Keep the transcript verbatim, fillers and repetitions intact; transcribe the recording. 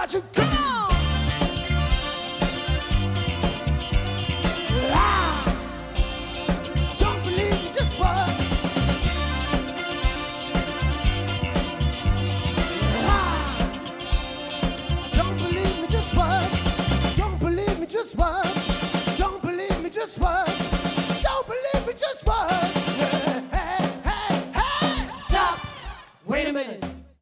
watch it, come on. Ah, don't believe me, just watch. Ah, don't believe me, just watch. Don't believe me, just watch. Don't believe me, just watch.